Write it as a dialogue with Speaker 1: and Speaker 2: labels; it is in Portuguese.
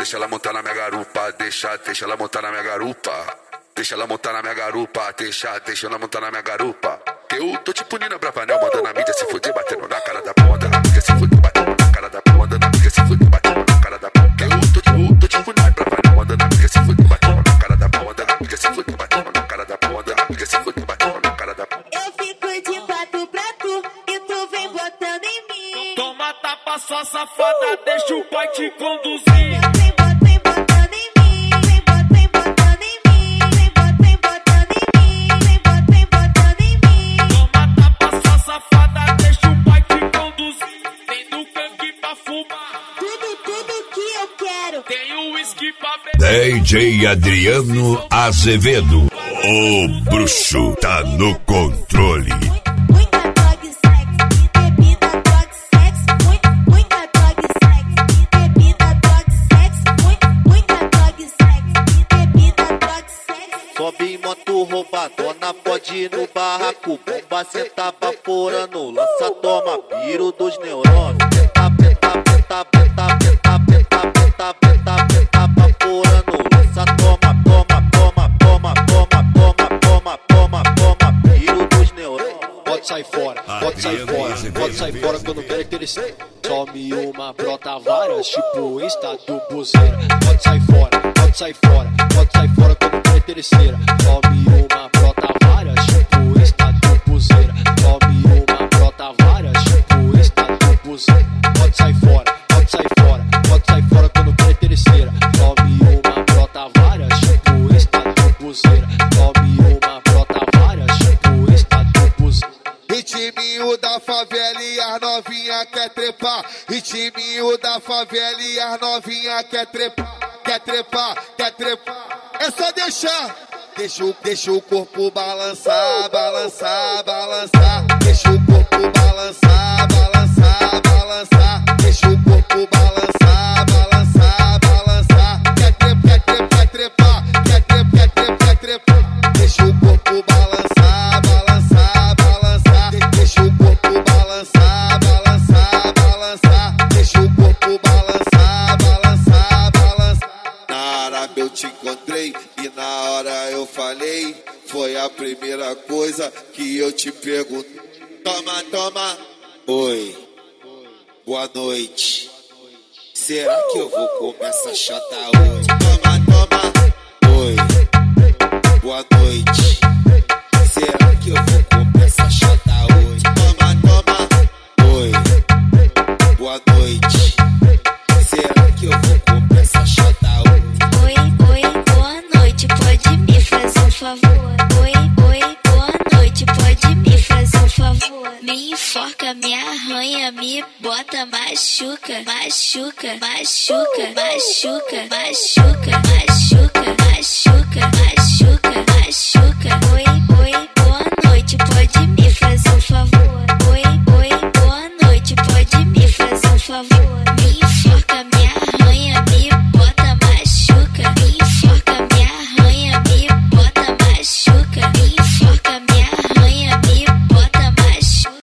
Speaker 1: deixa ela montar na minha garupa, deixa ela montar na minha garupa. Deixa ela montar na minha garupa, deixa ela montar na minha garupa. Eu tô tipo Nina Bravanel, mandando a mídia se fuder, batendo na cara da pau, mandando a mídia se fuder, batendo na cara da pau, mandando a mídia se fuder, batendo na cara da pau. Eu tô tipo Nina Bravanel, mandando a mídia se fuder, batendo na cara da pau, mandando a mídia se fuder, batendo na cara da pau, mandando a mídia se fuder, batendo na cara da pau.
Speaker 2: Eu fico de quatro pra tu e tu vem botando em mim.
Speaker 3: Toma tapa, sua safada, deixa o pai te conduzir.
Speaker 2: Vem botando em mim, vem botando em mim, vem botando em mim, vem botando em mim.
Speaker 3: Toma tapa, sua safada, deixa o pai te conduzir. Tem do cangue pra fumar,
Speaker 2: Tudo que eu quero.
Speaker 3: tem o uísque pra beber.
Speaker 4: DJ Adriano Azevedo, o bruxo tá no controle.
Speaker 2: Muita dog sex e bebida dog sex. Muita dog sex e bebida dog sex. Muita dog sex e bebida dog sex.
Speaker 5: Sobe em moto roubadona, pode ir no barraco. Bomba senta baforando, lança toma, piro dos neurônios. Peta baforando, lança toma, piro dos neurônios.
Speaker 6: Pode sair fora, pode sair fora que eu não quero interesseira. Some uma, brota várias, tipo Insta do buzeira. Pode sair fora que eu não quero interesseira. Some uma, brota várias, tipo Insta do buzeira. Some uma, brota várias, tipo Insta do buzeira. Pode sair fora que eu não quero interesseira. Some uma, brota várias, tipo Insta do buzeira. Some uma, brota várias, tipo Insta do buzeira.
Speaker 7: Ritminho da favela e as novinha quer trepar. Ritminho da favela e as novinha quer trepar. Quer trepar. É só deixar. Deixa o corpo balançar. Deixa o corpo balançar. Deixa o corpo balançar. Quer trepar. Deixa o corpo balançar. Deixa o corpo balançar. Deixa o corpo balançar. Na árabe eu te encontrei e na hora eu falei. Foi a primeira coisa que eu te perguntei. Toma. Oi. Boa noite. Será que eu vou comer essa chata hoje? Toma. Oi. Boa noite. Será que eu vou comer essa chata hoje? Toma. Oi. Boa noite. Será que eu vou comer essa chata hoje?
Speaker 8: Oi, boa noite, pode me fazer um favor? Oi, boa noite, pode me fazer um favor? Me enforca, me arranha, me bota, machuca.